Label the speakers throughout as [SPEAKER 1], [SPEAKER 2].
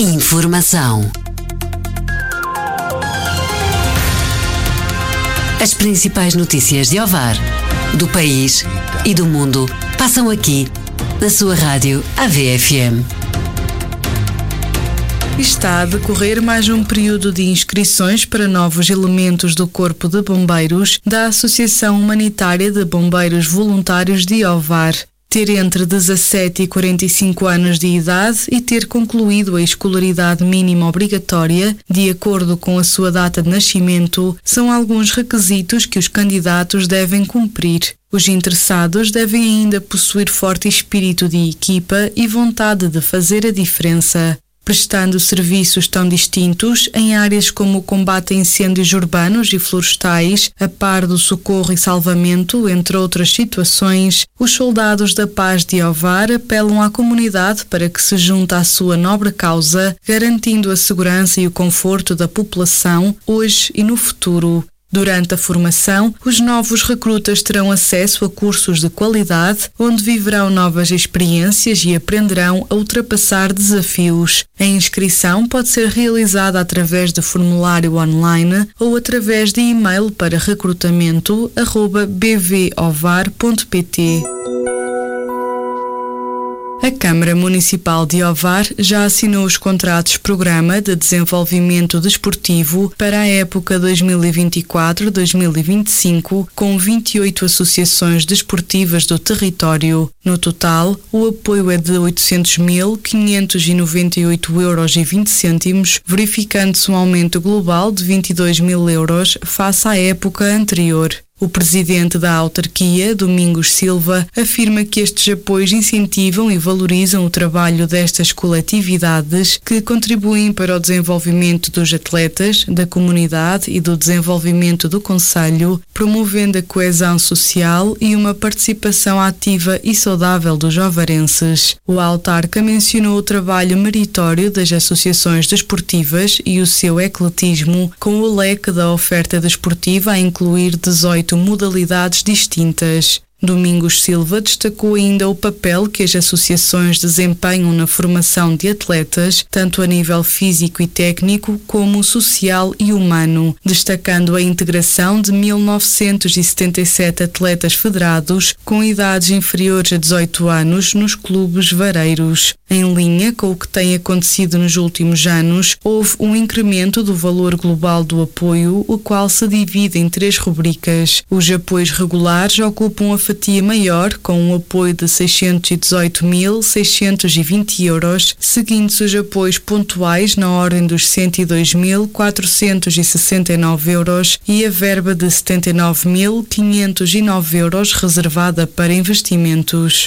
[SPEAKER 1] Informação. As principais notícias de Ovar, do país e do mundo passam aqui, na sua rádio AVFM.
[SPEAKER 2] Está a decorrer mais um período de inscrições para novos elementos do Corpo de Bombeiros da Associação Humanitária de Bombeiros Voluntários de Ovar. Ter entre 17 e 45 anos de idade e ter concluído a escolaridade mínima obrigatória, de acordo com a sua data de nascimento, são alguns requisitos que os candidatos devem cumprir. Os interessados devem ainda possuir forte espírito de equipa e vontade de fazer a diferença. Prestando serviços tão distintos em áreas como o combate a incêndios urbanos e florestais, a par do socorro e salvamento, entre outras situações, os soldados da paz de Ovar apelam à comunidade para que se junte à sua nobre causa, garantindo a segurança e o conforto da população, hoje e no futuro. Durante a formação, os novos recrutas terão acesso a cursos de qualidade, onde viverão novas experiências e aprenderão a ultrapassar desafios. A inscrição pode ser realizada através de formulário online ou através de e-mail para recrutamento@bvovar.pt. A Câmara Municipal de Ovar já assinou os contratos Programa de Desenvolvimento Desportivo para a época 2024-2025 com 28 associações desportivas do território. No total, o apoio é de 800.598,20 €, verificando-se um aumento global de 22.000 € face à época anterior. O presidente da autarquia, Domingos Silva, afirma que estes apoios incentivam e valorizam o trabalho destas coletividades que contribuem para o desenvolvimento dos atletas, da comunidade e do desenvolvimento do concelho, promovendo a coesão social e uma participação ativa e saudável dos ovarenses. O autarca mencionou o trabalho meritório das associações desportivas e o seu ecletismo, com o leque da oferta desportiva a incluir 18 modalidades distintas. Domingos Silva destacou ainda o papel que as associações desempenham na formação de atletas, tanto a nível físico e técnico como social e humano, destacando a integração de 1.977 atletas federados com idades inferiores a 18 anos nos clubes vareiros. Em linha com o que tem acontecido nos últimos anos, houve um incremento do valor global do apoio, o qual se divide em 3 rubricas. Os apoios regulares ocupam a fatia maior, com um apoio de 618.620 €, seguindo-se os apoios pontuais na ordem dos 102.469 € e a verba de 79.509 € reservada para investimentos.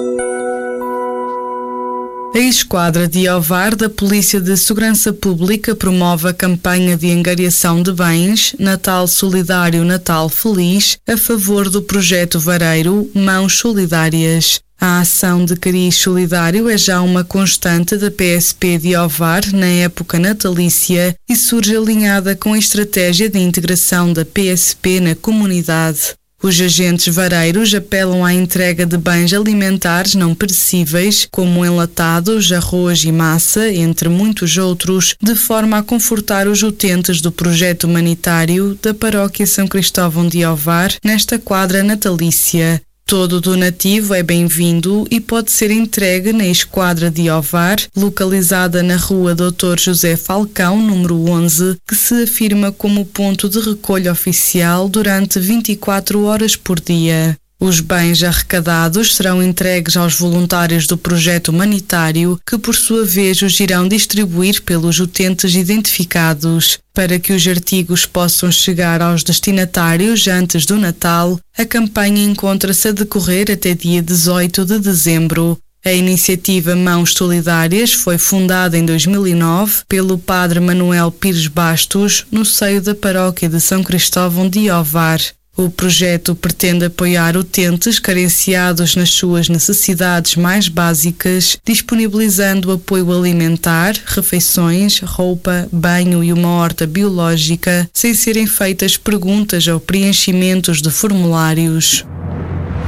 [SPEAKER 2] A Esquadra de Ovar da Polícia de Segurança Pública promove a campanha de angariação de bens Natal Solidário Natal Feliz a favor do projeto vareiro Mãos Solidárias. A ação de cariz solidário é já uma constante da PSP de Ovar na época natalícia e surge alinhada com a estratégia de integração da PSP na comunidade. Os agentes vareiros apelam à entrega de bens alimentares não perecíveis, como enlatados, arroz e massa, entre muitos outros, de forma a confortar os utentes do projeto humanitário da Paróquia São Cristóvão de Ovar nesta quadra natalícia. Todo donativo é bem-vindo e pode ser entregue na Esquadra de Ovar, localizada na rua Dr. José Falcão, número 11, que se afirma como ponto de recolha oficial durante 24 horas por dia. Os bens arrecadados serão entregues aos voluntários do projeto humanitário, que por sua vez os irão distribuir pelos utentes identificados. Para que os artigos possam chegar aos destinatários antes do Natal, a campanha encontra-se a decorrer até dia 18 de dezembro. A iniciativa Mãos Solidárias foi fundada em 2009 pelo padre Manuel Pires Bastos, no seio da Paróquia de São Cristóvão de Ovar. O projeto pretende apoiar utentes carenciados nas suas necessidades mais básicas, disponibilizando apoio alimentar, refeições, roupa, banho e uma horta biológica, sem serem feitas perguntas ou preenchimentos de formulários.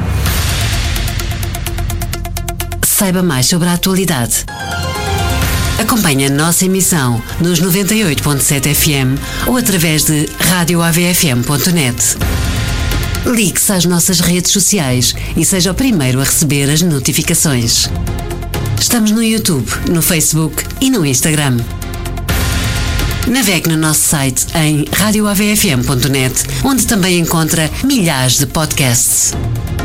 [SPEAKER 1] Saiba mais sobre a atualidade. Acompanhe a nossa emissão nos 98.7 FM ou através de radioavfm.net. Ligue-se às nossas redes sociais e seja o primeiro a receber as notificações. Estamos no YouTube, no Facebook e no Instagram. Navegue no nosso site em radioavfm.net, onde também encontra milhares de podcasts.